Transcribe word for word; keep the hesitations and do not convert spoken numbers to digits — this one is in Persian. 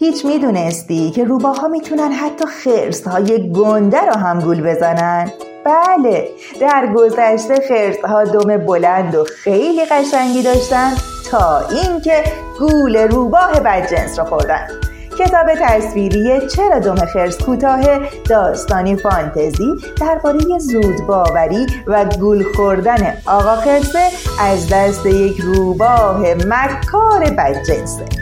هیچ میدونستی که روباها میتونن حتی خرس‌های گنده رو هم گول بزنن؟ بله، در گذشته خرس‌ها دم بلند و خیلی قشنگی داشتن تا اینکه گول روباه بدجنس رو خوردن. کتاب تصویری چرا دم خرس کوتاه، داستانی فانتزی درباره زود باوری و گول خوردن آقا خرسه از دست یک روباه مکار بدجنسه.